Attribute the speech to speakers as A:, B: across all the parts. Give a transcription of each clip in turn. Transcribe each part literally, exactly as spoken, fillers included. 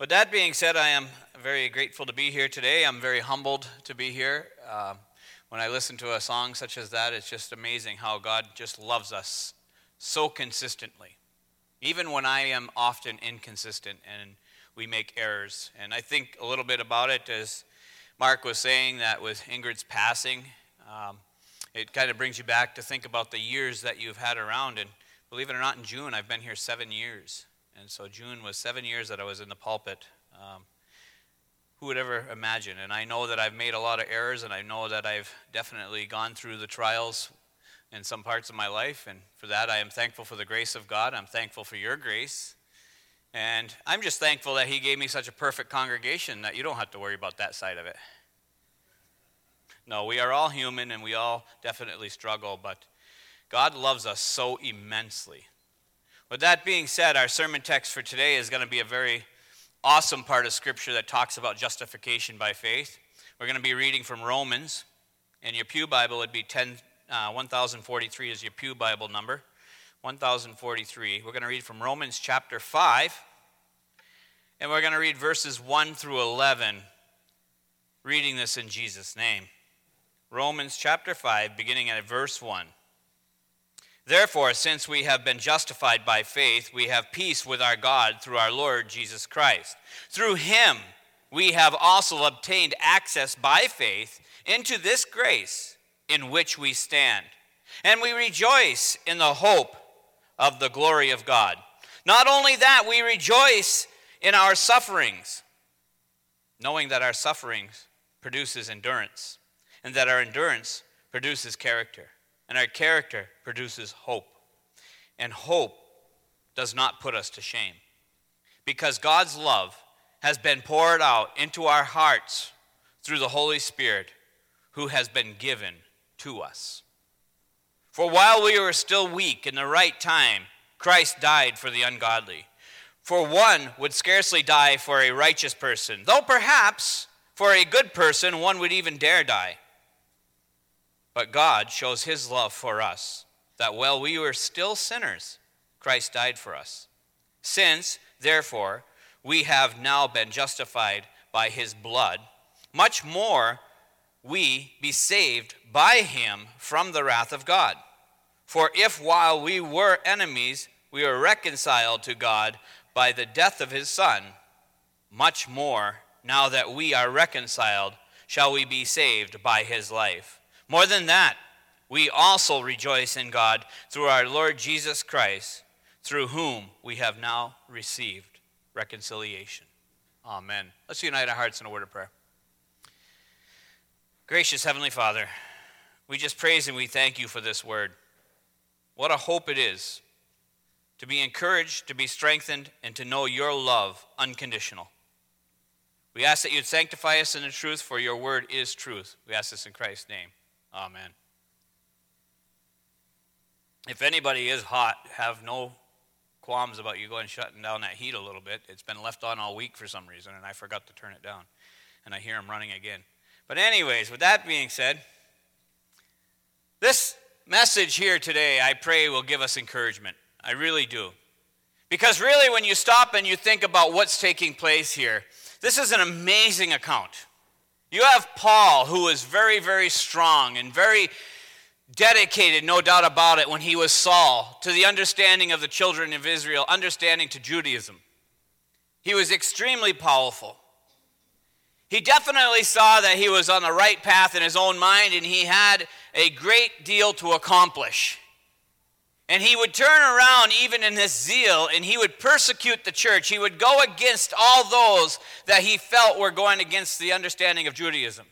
A: With that being said, I am very grateful to be here today. I'm very humbled to be here. Uh, when I listen to a song such as that, it's just amazing how God just loves us so consistently, even when I am often inconsistent and we make errors. And I think a little bit about it, as Mark was saying, that with Ingrid's passing, um, it kind of brings you back to think about the years that you've had around. And believe it or not, in June, I've been here seven years. And so June was seven years that I was in the pulpit. Um, who would ever imagine? And I know that I've made a lot of errors, and I know that I've definitely gone through the trials in some parts of my life. And for that, I am thankful for the grace of God. I'm thankful for your grace. And I'm just thankful that he gave me such a perfect congregation that you don't have to worry about that side of it. No, we are all human, and we all definitely struggle, but God loves us so immensely. With that being said, our sermon text for today is going to be a very awesome part of Scripture that talks about justification by faith. We're going to be reading from Romans. In your pew Bible, it would be ten, uh, one thousand forty-three is your pew Bible number. one thousand forty-three. We're going to read from Romans chapter five. And we're going to read verses one through eleven, reading this in Jesus' name. Romans chapter five, beginning at verse one. Therefore, since we have been justified by faith, we have peace with our God through our Lord Jesus Christ. Through him, we have also obtained access by faith into this grace in which we stand. And we rejoice in the hope of the glory of God. Not only that, we rejoice in our sufferings, knowing that our sufferings produces endurance, and that our endurance produces character. And our character produces hope. And hope does not put us to shame. Because God's love has been poured out into our hearts through the Holy Spirit who has been given to us. For while we were still weak in the right time, Christ died for the ungodly. For one would scarcely die for a righteous person, though perhaps for a good person one would even dare die. But God shows his love for us, that while we were still sinners, Christ died for us. Since, therefore, we have now been justified by his blood, much more we be saved by him from the wrath of God. For if while we were enemies, we were reconciled to God by the death of his Son, much more, now that we are reconciled, shall we be saved by his life. More than that, we also rejoice in God through our Lord Jesus Christ, through whom we have now received reconciliation. Amen. Let's unite our hearts in a word of prayer. Gracious Heavenly Father, we just praise and we thank you for this word. What a hope it is to be encouraged, to be strengthened, and to know your love unconditional. We ask that you'd sanctify us in the truth, for your word is truth. We ask this in Christ's name. Amen. If anybody is hot, have no qualms about you going and shutting down that heat a little bit. It's been left on all week for some reason, and I forgot to turn it down. And I hear them running again. But anyways, with that being said, this message here today, I pray, will give us encouragement. I really do. Because really, when you stop and you think about what's taking place here, this is an amazing account. You have Paul, who is very, very strong and very dedicated, no doubt about it, when he was Saul, to the understanding of the children of Israel, understanding to Judaism. He was extremely powerful. He definitely saw that he was on the right path in his own mind, and he had a great deal to accomplish. And he would turn around even in his zeal, and he would persecute the church. He would go against all those that he felt were going against the understanding of Judaism.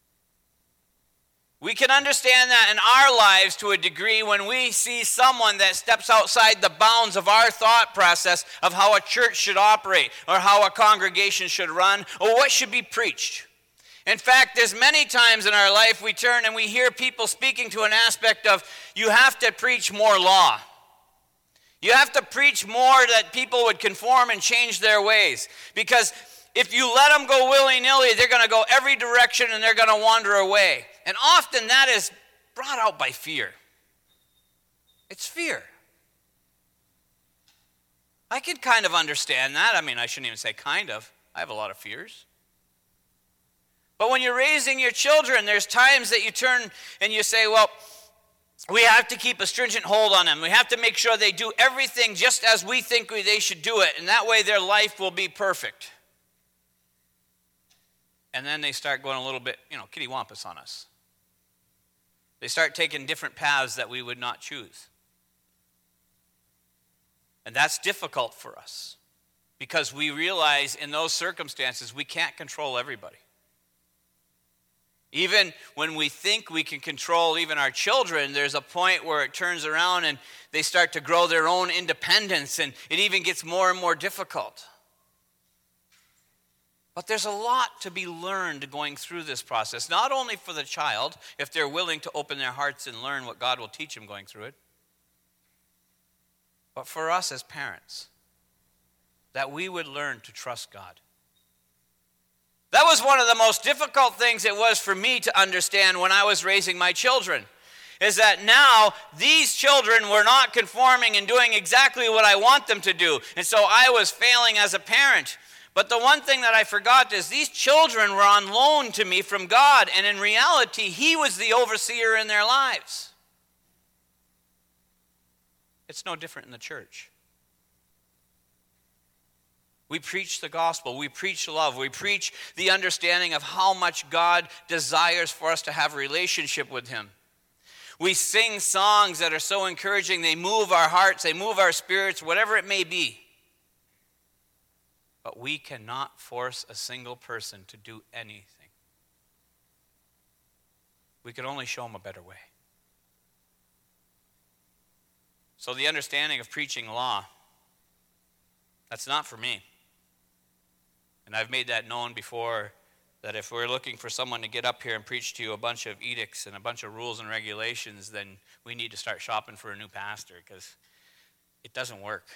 A: We can understand that in our lives to a degree when we see someone that steps outside the bounds of our thought process of how a church should operate, or how a congregation should run, or what should be preached. In fact, there's many times in our life we turn and we hear people speaking to an aspect of, you have to preach more law. You have to preach more that people would conform and change their ways. Because if you let them go willy-nilly, they're going to go every direction and they're going to wander away. And often that is brought out by fear. It's fear. I can kind of understand that. I mean, I shouldn't even say kind of. I have a lot of fears. But when you're raising your children, there's times that you turn and you say, well, we have to keep a stringent hold on them. We have to make sure they do everything just as we think we, they should do it. And that way their life will be perfect. And then they start going a little bit, you know, kittywampus on us. They start taking different paths that we would not choose. And that's difficult for us because we realize in those circumstances we can't control everybody. Even when we think we can control even our children, there's a point where it turns around and they start to grow their own independence, and it even gets more and more difficult. But there's a lot to be learned going through this process, not only for the child, if they're willing to open their hearts and learn what God will teach them going through it, but for us as parents, that we would learn to trust God. That was one of the most difficult things it was for me to understand when I was raising my children, is that now these children were not conforming and doing exactly what I want them to do. And so I was failing as a parent. But the one thing that I forgot is these children were on loan to me from God, and in reality, He was the overseer in their lives. It's no different in the church. We preach the gospel. We preach love. We preach the understanding of how much God desires for us to have a relationship with Him. We sing songs that are so encouraging. They move our hearts. They move our spirits, whatever it may be. But we cannot force a single person to do anything. We can only show them a better way. So the understanding of preaching law, that's not for me. And I've made that known before, that if we're looking for someone to get up here and preach to you a bunch of edicts and a bunch of rules and regulations, then we need to start shopping for a new pastor, because it doesn't work.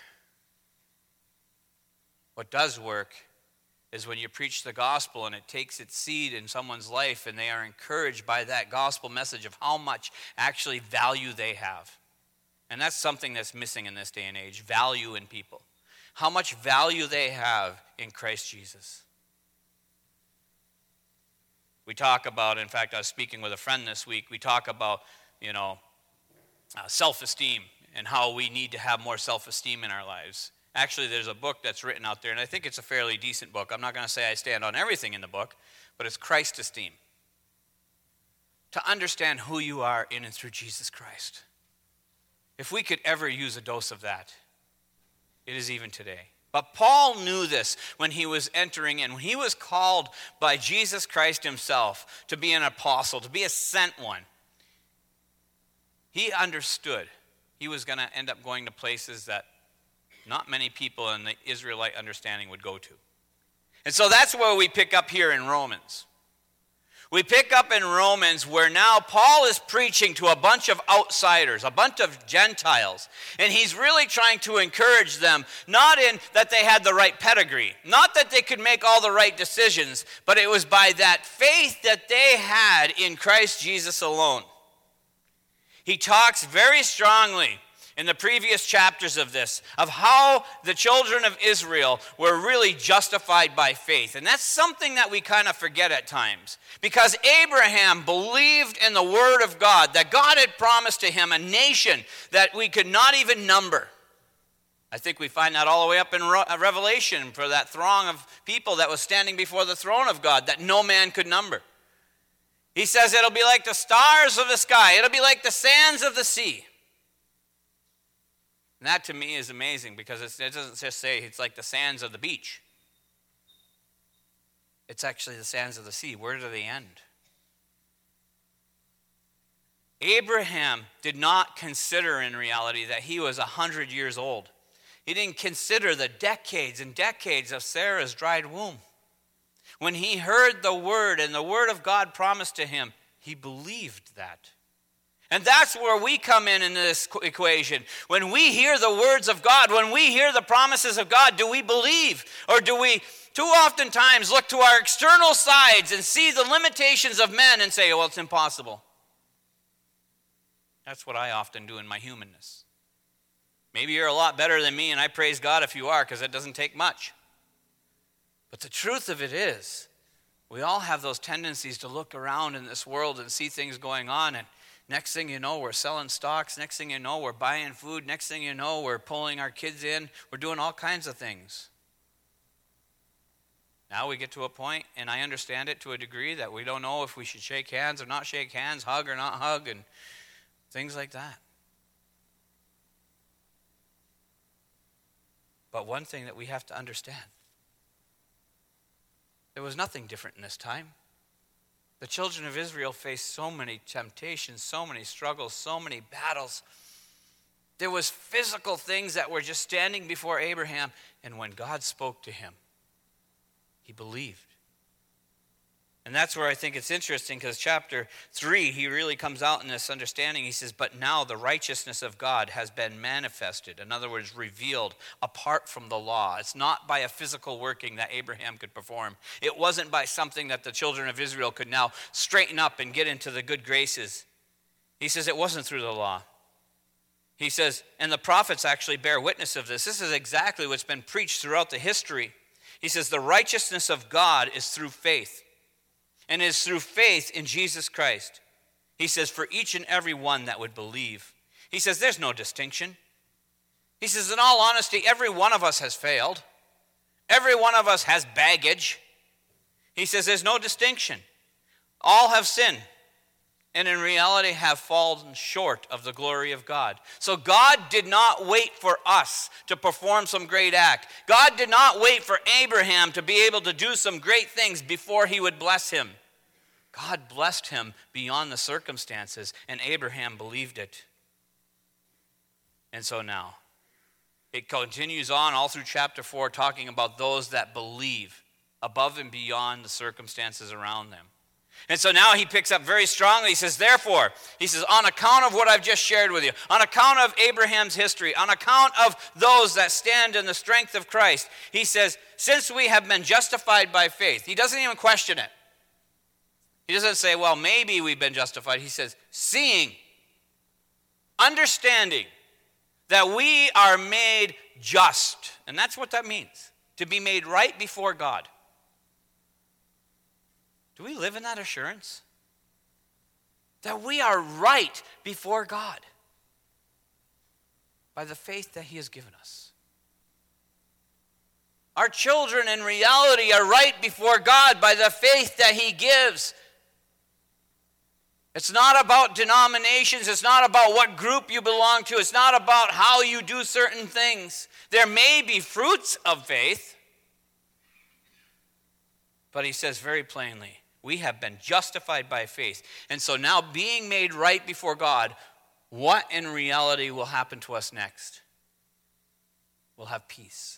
A: What does work is when you preach the gospel and it takes its seed in someone's life and they are encouraged by that gospel message of how much actually value they have. And that's something that's missing in this day and age, value in people. How much value they have in Christ Jesus. We talk about, in fact, I was speaking with a friend this week, we talk about, you know, uh, self-esteem and how we need to have more self-esteem in our lives. Actually, there's a book that's written out there, and I think it's a fairly decent book. I'm not going to say I stand on everything in the book, but it's Christ Esteem. To understand who you are in and through Jesus Christ. If we could ever use a dose of that, it is even today. But Paul knew this when he was entering in. When he was called by Jesus Christ himself to be an apostle, to be a sent one, he understood he was going to end up going to places that not many people in the Israelite understanding would go to. And so that's where we pick up here in Romans. We pick up in Romans where now Paul is preaching to a bunch of outsiders, a bunch of Gentiles. And he's really trying to encourage them, not in that they had the right pedigree, not that they could make all the right decisions, but it was by that faith that they had in Christ Jesus alone. He talks very strongly in the previous chapters of this, of how the children of Israel were really justified by faith. And that's something that we kind of forget at times. Because Abraham believed in the word of God, that God had promised to him a nation that we could not even number. I think we find that all the way up in Revelation for that throng of people that was standing before the throne of God that no man could number. He says it'll be like the stars of the sky. It'll be like the sands of the sea. And that to me is amazing because it doesn't just say it's like the sands of the beach. It's actually the sands of the sea. Where do they end? Abraham did not consider in reality that he was a hundred years old. He didn't consider the decades and decades of Sarah's dried womb. When he heard the word and the word of God promised to him, he believed that. And that's where we come in in this equation. When we hear the words of God, when we hear the promises of God, do we believe? Or do we too often times look to our external sides and see the limitations of men and say, well, it's impossible. That's what I often do in my humanness. Maybe you're a lot better than me, and I praise God if you are, because it doesn't take much. But the truth of it is, we all have those tendencies to look around in this world and see things going on, and next thing you know, we're selling stocks. Next thing you know, we're buying food. Next thing you know, we're pulling our kids in. We're doing all kinds of things. Now we get to a point, and I understand it to a degree, that we don't know if we should shake hands or not shake hands, hug or not hug, and things like that. But one thing that we have to understand, there was nothing different in this time. The children of Israel faced so many temptations, so many struggles, so many battles. There was physical things that were just standing before Abraham, and when God spoke to him, he believed. And that's where I think it's interesting, because chapter three, he really comes out in this understanding. He says, but now the righteousness of God has been manifested. In other words, revealed apart from the law. It's not by a physical working that Abraham could perform. It wasn't by something that the children of Israel could now straighten up and get into the good graces. He says it wasn't through the law. He says, and the prophets actually bear witness of this. This is exactly what's been preached throughout the history. He says the righteousness of God is through faith, and is through faith in Jesus Christ. He says for each and every one that would believe. He says there's no distinction. He says in all honesty, every one of us has failed. Every one of us has baggage. He says there's no distinction. All have sinned, and in reality have fallen short of the glory of God. So God did not wait for us to perform some great act. God did not wait for Abraham to be able to do some great things before he would bless him. God blessed him beyond the circumstances, and Abraham believed it. And so now, it continues on all through chapter four, talking about those that believe above and beyond the circumstances around them. And so now he picks up very strongly. He says, therefore, he says, on account of what I've just shared with you, on account of Abraham's history, on account of those that stand in the strength of Christ, he says, since we have been justified by faith. He doesn't even question it. He doesn't say, well, maybe we've been justified. He says, seeing, understanding that we are made just. And that's what that means, to be made right before God. Do we live in that assurance? That we are right before God by the faith that he has given us. Our children in reality are right before God by the faith that he gives. It's not about denominations. It's not about what group you belong to. It's not about how you do certain things. There may be fruits of faith, but he says very plainly, we have been justified by faith. And so now being made right before God, what in reality will happen to us next? We'll have peace.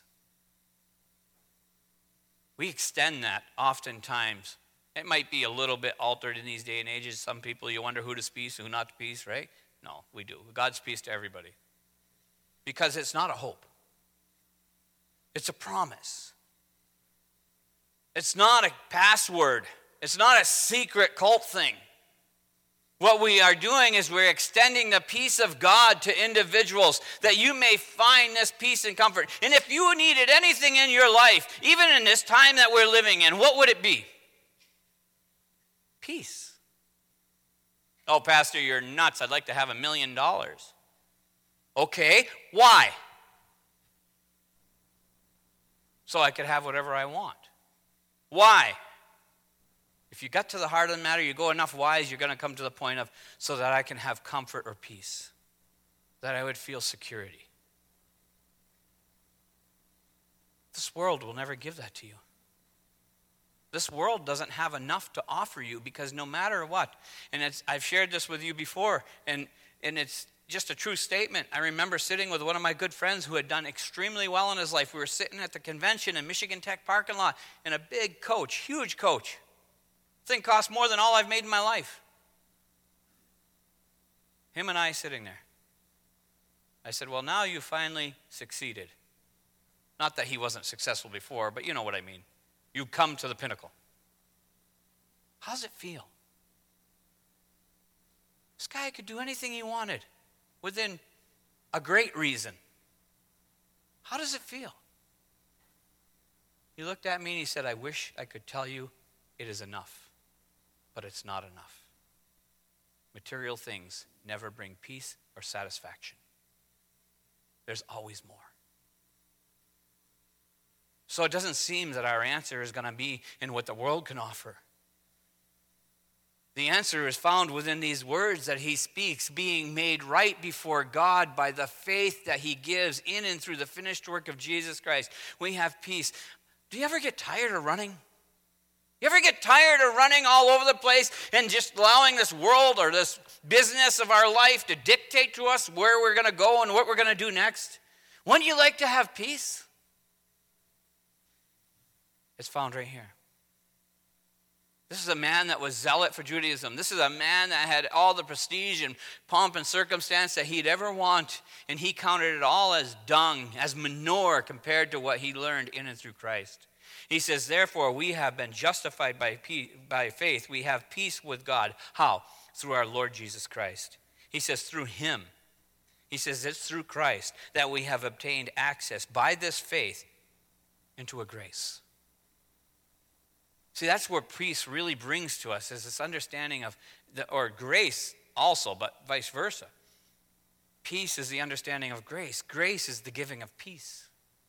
A: We extend that oftentimes. It might be a little bit altered in these day and ages. Some people, you wonder who to peace, who not to peace, right? No, we do. God's peace to everybody. Because it's not a hope. It's a promise. It's not a password. It's not a secret cult thing. What we are doing is we're extending the peace of God to individuals that you may find this peace and comfort. And if you needed anything in your life, even in this time that we're living in, what would it be? Peace. Oh, Pastor, you're nuts. I'd like to have a million dollars. Okay, why? So I could have whatever I want. Why? If you got to the heart of the matter, you go enough wise, you're going to come to the point of, so that I can have comfort or peace, that I would feel security. This world will never give that to you. This world doesn't have enough to offer you, because no matter what, and it's, I've shared this with you before, and, and it's just a true statement. I remember sitting with one of my good friends who had done extremely well in his life. We were sitting at the convention in Michigan Tech parking lot, and a big coach, huge coach, thing cost more than all I've made in my life. Him and I sitting there. I said, well, now you finally succeeded. Not that he wasn't successful before, but you know what I mean. You come to the pinnacle. How's it feel? This guy could do anything he wanted within a great reason. How does it feel? He looked at me and he said, I wish I could tell you it is enough, but it's not enough. Material things never bring peace or satisfaction. There's always more. So it doesn't seem that our answer is going to be in what the world can offer. The answer is found within these words that he speaks, being made right before God by the faith that he gives in and through the finished work of Jesus Christ. We have peace. Do you ever get tired of running? You ever get tired of running all over the place and just allowing this world or this business of our life to dictate to us where we're going to go and what we're going to do next? Wouldn't you like to have peace? It's found right here. This is a man that was zealot for Judaism. This is a man that had all the prestige and pomp and circumstance that he'd ever want, and he counted it all as dung, as manure compared to what he learned in and through Christ. He says, therefore, we have been justified by, peace, by faith. We have peace with God. How? Through our Lord Jesus Christ. He says, through him. He says, it's through Christ that we have obtained access by this faith into a grace. See, that's where peace really brings to us, is this understanding of, the, or grace also, but vice versa. Peace is the understanding of grace. Grace is the giving of peace.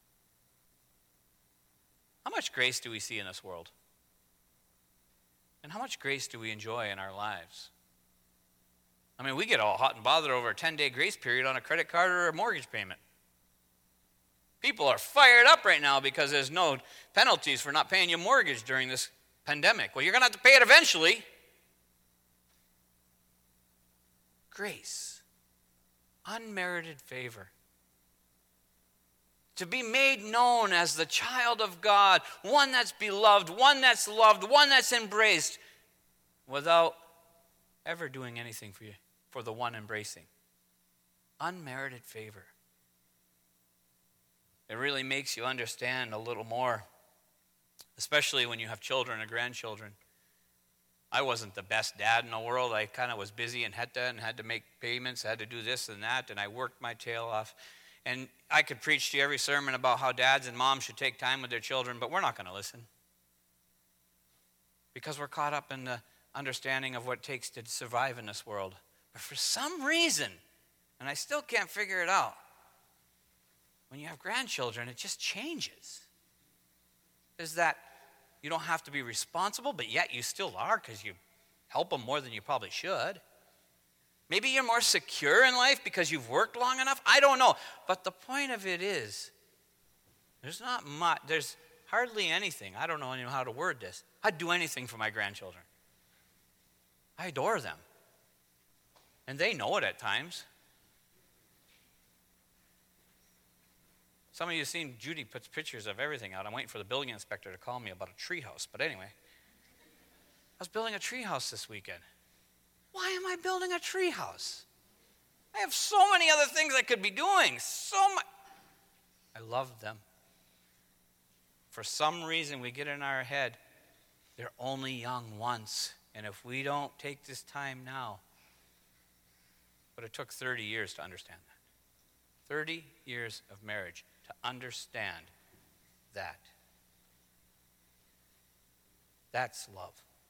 A: How much grace do we see in this world? And how much grace do we enjoy in our lives? I mean, we get all hot and bothered over a ten-day grace period on a credit card or a mortgage payment. People are fired up right now because there's no penalties for not paying your mortgage during this pandemic. Well, you're going to have to pay it eventually. Grace. Unmerited favor. To be made known as the child of God, one that's beloved, one that's loved, one that's embraced, without ever doing anything for you, for the one embracing. Unmerited favor. It really makes you understand a little more, especially when you have children or grandchildren. I wasn't the best dad in the world. I kind of was busy and had to, and had to make payments, had to do this and that, and I worked my tail off. And I could preach to you every sermon about how dads and moms should take time with their children, but we're not going to listen. Because we're caught up in the understanding of what it takes to survive in this world. But for some reason, and I still can't figure it out, when you have grandchildren, it just changes. Is that you don't have to be responsible, but yet you still are because you help them more than you probably should. Maybe you're more secure in life because you've worked long enough. I don't know. But the point of it is, there's not much, there's hardly anything. I don't know even how to word this. I'd do anything for my grandchildren. I adore them. And they know it at times. Some of you have seen Judy puts pictures of everything out. I'm waiting for the building inspector to call me about a tree house. But anyway, I was building a tree house this weekend. Why am I building a tree house? I have so many other things I could be doing. So much. I love them. For some reason, we get in our head, they're only young once. And if we don't take this time now, but it took thirty years to understand that. thirty years of marriage to understand that. That's love.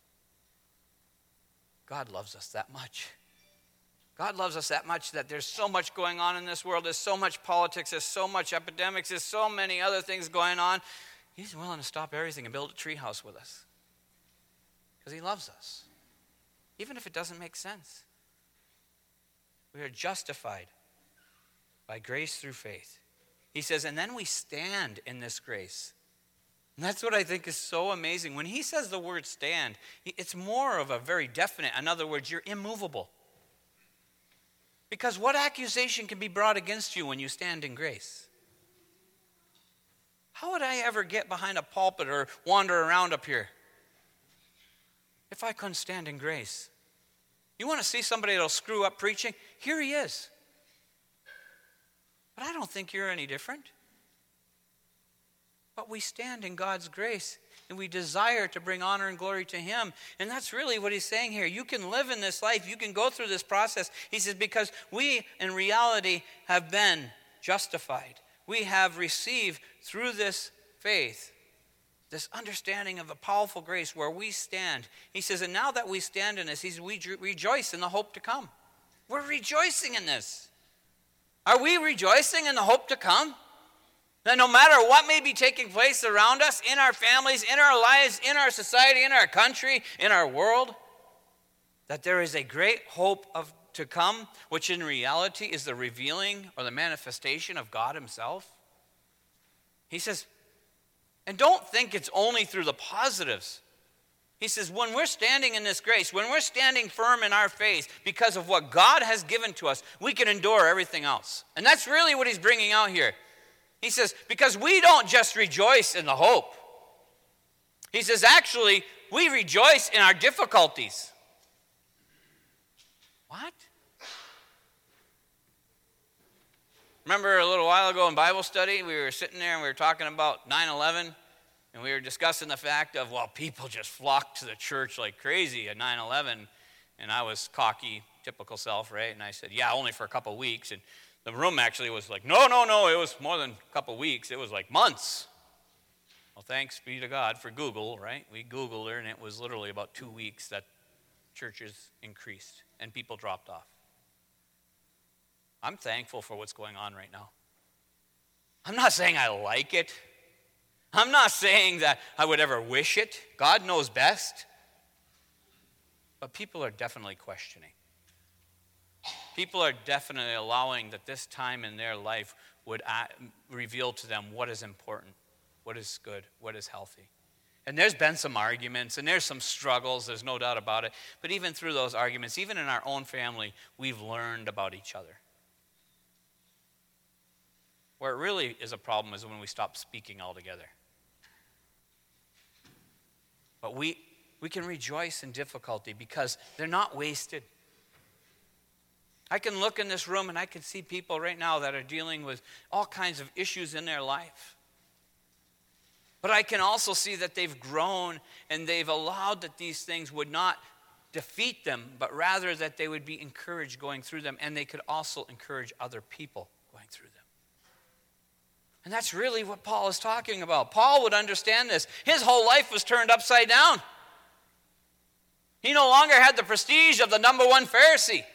A: God loves us that much. God loves us that much that there's so much going on in this world. There's so much politics. There's so much epidemics. There's so many other things going on. He's willing to stop everything and build a treehouse with us. Because he loves us. Even if it doesn't make sense. We are justified by grace through faith. He says, and then we stand in this grace. And that's what I think is so amazing. When he says the word stand, it's more of a very definite. In other words, you're immovable. Because what accusation can be brought against you when you stand in grace? How would I ever get behind a pulpit or wander around up here if I couldn't stand in grace? You want to see somebody that'll screw up preaching? Here he is. But I don't think you're any different. But we stand in God's grace, and we desire to bring honor and glory to him. And that's really what he's saying here. You can live in this life. You can go through this process. He says, because we, in reality, have been justified we have received through this faith, this understanding of a powerful grace where we stand. He says, and now that we stand in this, he says, we rejoice in the hope to come. We're rejoicing in this. Are we rejoicing in the hope to come? That no matter what may be taking place around us, in our families, in our lives, in our society, in our country, in our world, that there is a great hope of to come, which in reality is the revealing or the manifestation of God himself. He says, and don't think it's only through the positives. He says, when we're standing in this grace, when we're standing firm in our faith because of what God has given to us, we can endure everything else. And that's really what he's bringing out here. He says, because we don't just rejoice in the hope. He says, actually, we rejoice in our difficulties. What? Remember a little while ago in Bible study, we were sitting there and we were talking about nine eleven, and we were discussing the fact of, well, people just flocked to the church like crazy at nine eleven, and I was cocky, typical self, right? And I said, yeah, only for a couple weeks, and the room actually was like, no, no, no, it was more than a couple weeks, it was like months. Well, thanks be to God for Google, right? We Googled her, and it was literally about two weeks that churches increased and people dropped off. I'm thankful for what's going on right now. I'm not saying I like it. I'm not saying that I would ever wish it. God knows best. But people are definitely questioning. People are definitely allowing that this time in their life would reveal to them what is important, what is good, what is healthy. And there's been some arguments, and there's some struggles, there's no doubt about it. But even through those arguments, even in our own family, we've learned about each other. Where it really is a problem is when we stop speaking altogether. But we, we can rejoice in difficulty because they're not wasted. I can look in this room and I can see people right now that are dealing with all kinds of issues in their life. But I can also see that they've grown and they've allowed that these things would not defeat them, but rather that they would be encouraged going through them, and they could also encourage other people going through them. And that's really what Paul is talking about. Paul would understand this. His whole life was turned upside down. He no longer had the prestige of the number one Pharisee.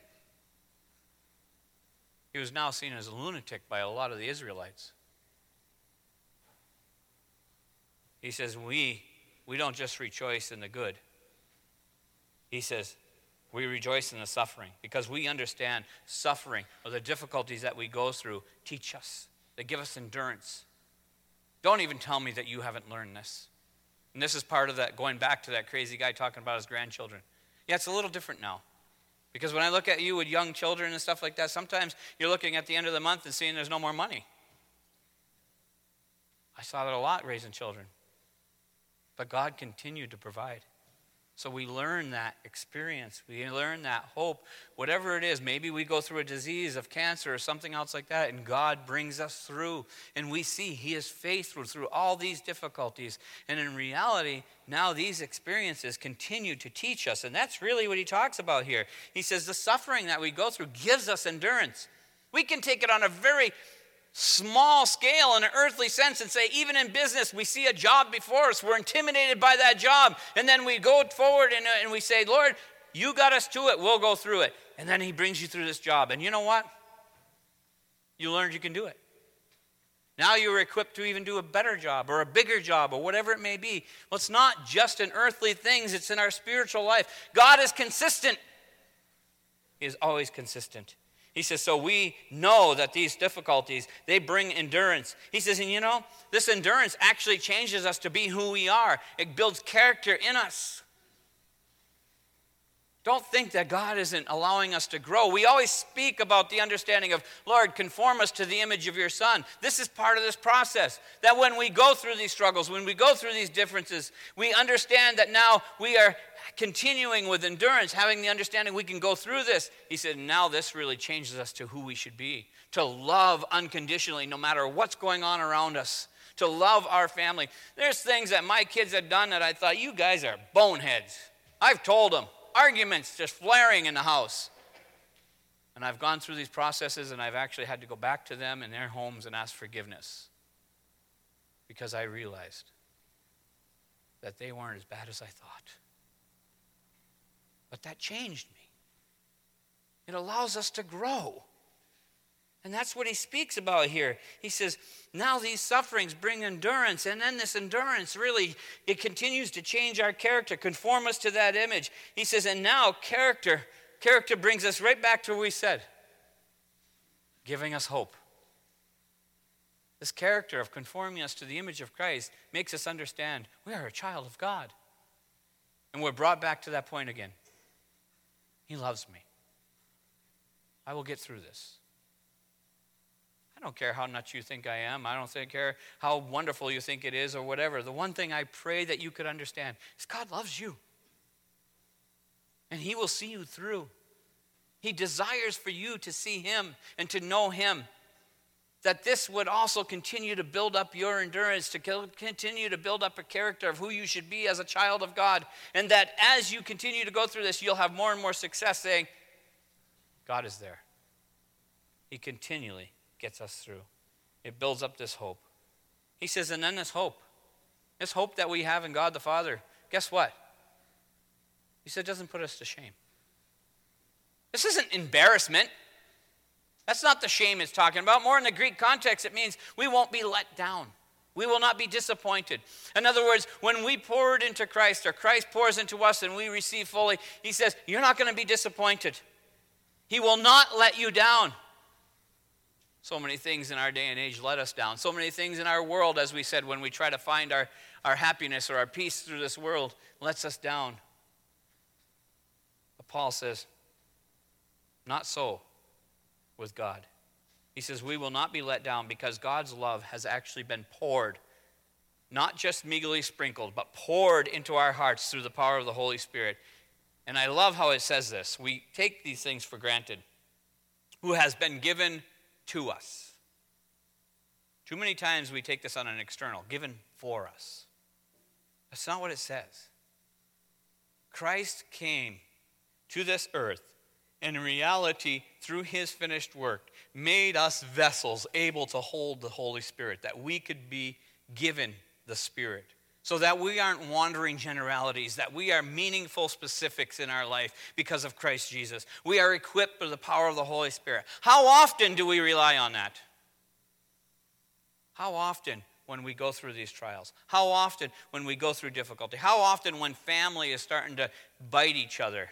A: He was now seen as a lunatic by a lot of the Israelites. He says, we, we don't just rejoice in the good. He says, we rejoice in the suffering because we understand suffering or the difficulties that we go through teach us. They give us endurance. Don't even tell me that you haven't learned this. And this is part of that, going back to that crazy guy talking about his grandchildren. Yeah, it's a little different now. Because when I look at you with young children and stuff like that, sometimes you're looking at the end of the month and seeing there's no more money. I saw that a lot raising children. But God continued to provide. So we learn that experience. We learn that hope. Whatever it is, maybe we go through a disease of cancer or something else like that, and God brings us through. And we see He is faithful through all these difficulties. And in reality, now these experiences continue to teach us. And that's really what he talks about here. He says the suffering that we go through gives us endurance. We can take it on a very small scale in an earthly sense and say, even in business, we see a job before us. We're intimidated by that job. And then we go forward and, uh, and we say, Lord, you got us to it. We'll go through it. And then He brings you through this job. And you know what? You learned you can do it. Now you're equipped to even do a better job or a bigger job or whatever it may be. Well, it's not just in earthly things. It's in our spiritual life. God is consistent. He is always consistent. He says, so we know that these difficulties, they bring endurance. He says, and you know, this endurance actually changes us to be who we are. It builds character in us. Don't think that God isn't allowing us to grow. We always speak about the understanding of, Lord, conform us to the image of your Son. This is part of this process. That when we go through these struggles, when we go through these differences, we understand that now we are continuing with endurance, having the understanding we can go through this. He said, now this really changes us to who we should be. To love unconditionally no matter what's going on around us. To love our family. There's things that my kids have done that I thought, you guys are boneheads. I've told them. Arguments just flaring in the house. And I've gone through these processes, and I've actually had to go back to them in their homes and ask forgiveness because I realized that they weren't as bad as I thought. But that changed me. It allows us to grow. And that's what he speaks about here. He says, now these sufferings bring endurance, and then this endurance really, it continues to change our character, conform us to that image. He says, and now character, character brings us right back to what we said, giving us hope. This character of conforming us to the image of Christ makes us understand we are a child of God. And we're brought back to that point again. He loves me. I will get through this. I don't care how nuts you think I am. I don't think, care how wonderful you think it is or whatever. The one thing I pray that you could understand is God loves you. And he will see you through. He desires for you to see him and to know him. That this would also continue to build up your endurance, to continue to build up a character of who you should be as a child of God. And that as you continue to go through this, you'll have more and more success saying, God is there. He continually gets us through. It builds up this hope. He says, and then this hope, this hope that we have in God the Father, guess what? He said, doesn't put us to shame. This isn't embarrassment. That's not the shame it's talking about. More in the Greek context, it means we won't be let down. We will not be disappointed. In other words, when we pour it into Christ, or Christ pours into us and we receive fully, he says, you're not going to be disappointed. He will not let you down. So many things in our day and age let us down. So many things in our world, as we said, when we try to find our, our happiness or our peace through this world, lets us down. But Paul says, not so with God. He says, we will not be let down because God's love has actually been poured, not just meagerly sprinkled, but poured into our hearts through the power of the Holy Spirit. And I love how it says this. We take these things for granted. Who has been given to us. Too many times we take this on an external, given for us. That's not what it says. Christ came to this earth, and in reality, through his finished work, made us vessels able to hold the Holy Spirit, that we could be given the Spirit, so that we aren't wandering generalities, that we are meaningful specifics in our life because of Christ Jesus. We are equipped with the power of the Holy Spirit. How often do we rely on that? How often when we go through these trials? How often when we go through difficulty? How often when family is starting to bite each other?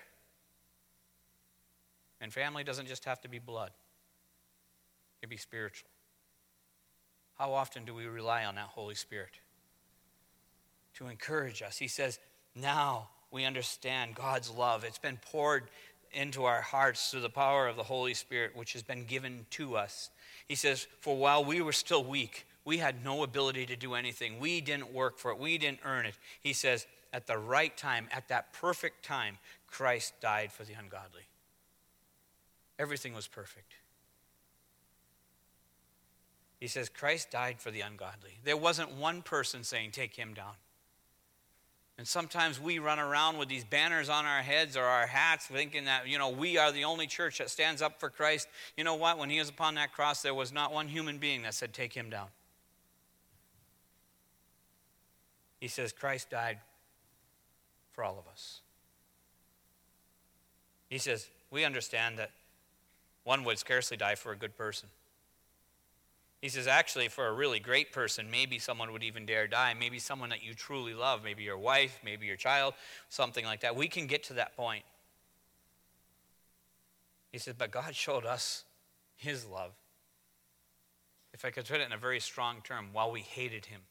A: And family doesn't just have to be blood. It can be spiritual. How often do we rely on that Holy Spirit to encourage us? He says, now we understand God's love. It's been poured into our hearts through the power of the Holy Spirit, which has been given to us. He says, for while we were still weak, we had no ability to do anything. We didn't work for it. We didn't earn it. He says, at the right time, at that perfect time, Christ died for the ungodly. Everything was perfect. He says, Christ died for the ungodly. There wasn't one person saying, take him down. And sometimes we run around with these banners on our heads or our hats thinking that, you know, we are the only church that stands up for Christ. You know what? When he was upon that cross, there was not one human being that said, take him down. He says, Christ died for all of us. He says, we understand that one would scarcely die for a good person. He says, actually, for a really great person, maybe someone would even dare die. Maybe someone that you truly love, maybe your wife, maybe your child, something like that. We can get to that point. He says, but God showed us his love. If I could put it in a very strong term, while we hated him,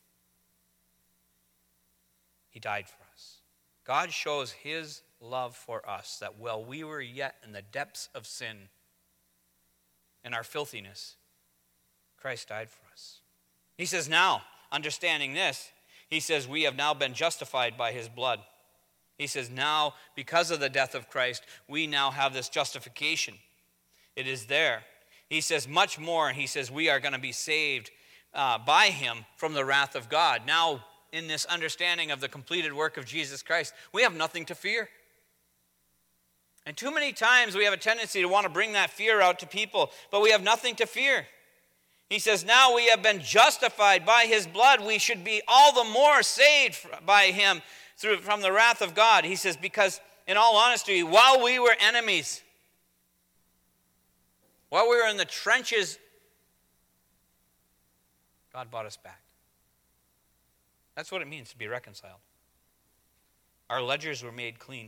A: he died for us. God shows his love for us, that while we were yet in the depths of sin and our filthiness, Christ died for us. He says, now, understanding this, he says, we have now been justified by his blood. He says, now, because of the death of Christ, we now have this justification. It is there. He says, much more, he says, we are going to be saved uh, by him from the wrath of God. Now, in this understanding of the completed work of Jesus Christ, we have nothing to fear. And too many times we have a tendency to want to bring that fear out to people, but we have nothing to fear. He says, now we have been justified by his blood. We should be all the more saved by him through, from the wrath of God. He says, because in all honesty, while we were enemies, while we were in the trenches, God brought us back. That's what it means to be reconciled. Our ledgers were made clean.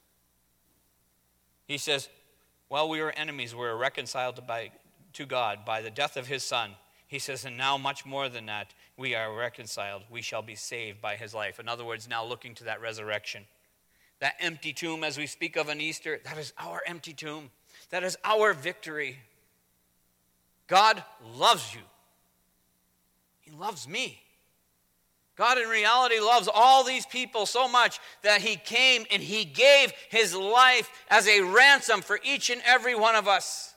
A: He says, while we were enemies, we were reconciled to, by, to God by the death of his Son. He says, and now much more than that, we are reconciled. We shall be saved by his life. In other words, now looking to that resurrection. That empty tomb, as we speak of on Easter, that is our empty tomb. That is our victory. God loves you. He loves me. God in reality loves all these people so much that he came and he gave his life as a ransom for each and every one of us.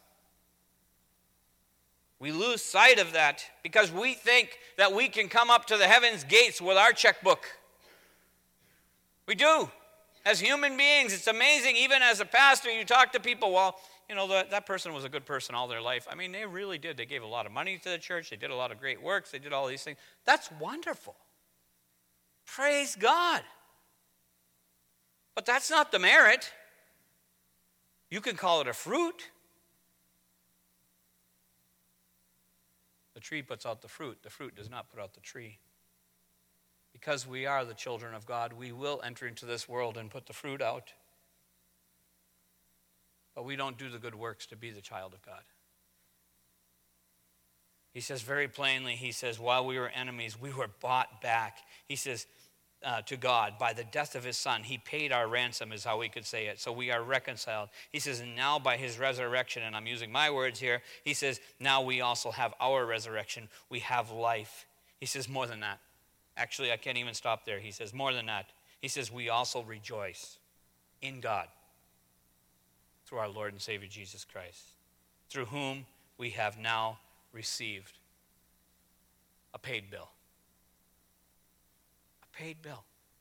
A: We lose sight of that because we think that we can come up to the heaven's gates with our checkbook. We do. As human beings, it's amazing. Even as a pastor, you talk to people, well, you know, the, that person was a good person all their life. I mean, they really did. They gave a lot of money to the church. They did a lot of great works. They did all these things. That's wonderful. Praise God. But that's not the merit. You can call it a fruit. The tree puts out the fruit. The fruit does not put out the tree. Because we are the children of God, we will enter into this world and put the fruit out. But we don't do the good works to be the child of God. He says very plainly, he says, while we were enemies, we were bought back. He says, uh, to God, by the death of his Son, he paid our ransom, is how we could say it. So we are reconciled. He says, and now by his resurrection, and I'm using my words here, he says, now we also have our resurrection. We have life. He says, more than that. Actually, I can't even stop there. He says, more than that. He says, we also rejoice in God through our Lord and Savior Jesus Christ, through whom we have now received a paid bill. A paid bill.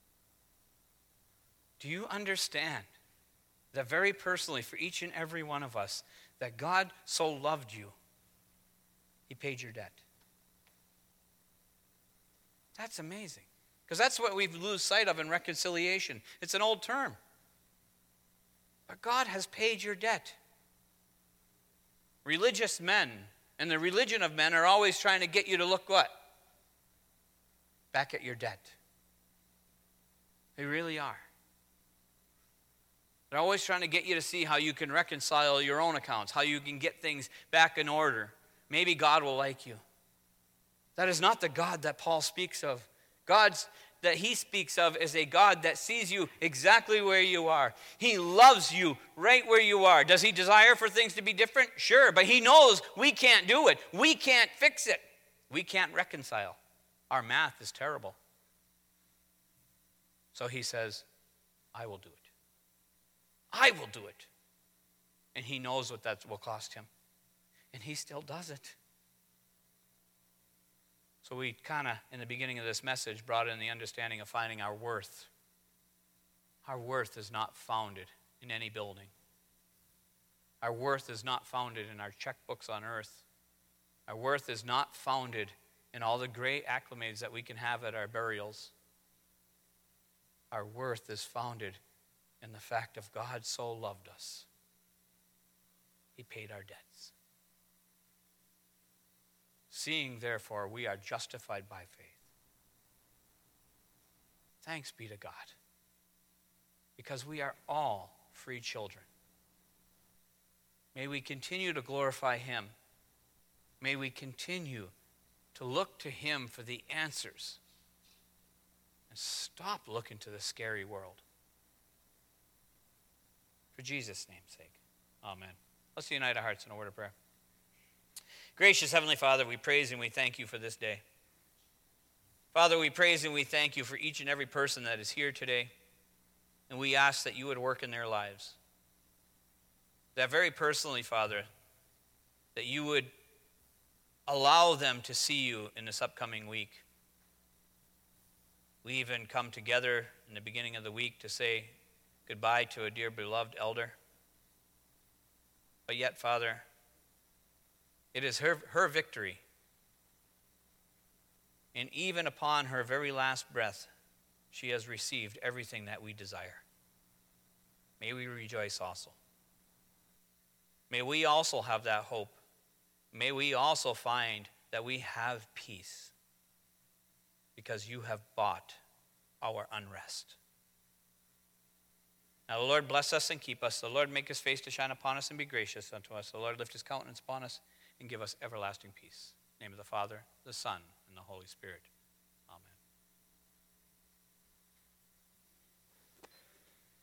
A: Do you understand that very personally for each and every one of us, that God so loved you, he paid your debt? That's amazing. Because that's what we lose sight of in reconciliation. It's an old term. But God has paid your debt. Religious men and the religion of men are always trying to get you to look what? Back at your debt. They really are. They're always trying to get you to see how you can reconcile your own accounts, how you can get things back in order. Maybe God will like you. That is not the God that Paul speaks of. God's that he speaks of is a God that sees you exactly where you are. He loves you right where you are. Does he desire for things to be different? Sure, but he knows we can't do it. We can't fix it. We can't reconcile. Our math is terrible. So he says, I will do it. I will do it. And he knows what that will cost him. And he still does it. So we kind of, in the beginning of this message, brought in the understanding of finding our worth. Our worth is not founded in any building. Our worth is not founded in our checkbooks on earth. Our worth is not founded in all the great acclimates that we can have at our burials. Our worth is founded in the fact of God so loved us. He paid our debts. Seeing, therefore, we are justified by faith. Thanks be to God. Because we are all free children. May we continue to glorify him. May we continue to look to him for the answers. And stop looking to the scary world. For Jesus' name's sake. Amen. Let's unite our hearts in a word of prayer. Gracious Heavenly Father, we praise and we thank you for this day. Father, we praise and we thank you for each and every person that is here today. And we ask that you would work in their lives. That very personally, Father, that you would allow them to see you in this upcoming week. We even come together in the beginning of the week to say goodbye to a dear beloved elder. But yet, Father, it is her, her victory. And even upon her very last breath, she has received everything that we desire. May we rejoice also. May we also have that hope. May we also find that we have peace because you have bought our unrest. Now the Lord bless us and keep us. The Lord make his face to shine upon us and be gracious unto us. The Lord lift his countenance upon us and give us everlasting peace. In the name of the Father, the Son, and the Holy Spirit.